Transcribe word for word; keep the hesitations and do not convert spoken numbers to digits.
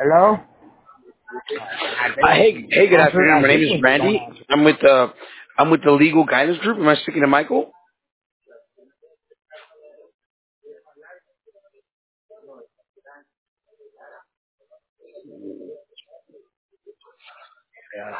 Hello? Uh, hey, hey, good Answer. afternoon. I My name hate is when you don't Randy. answer. I'm with uh, I'm with the Legal Guidance Group. Am I speaking to Michael? Yeah.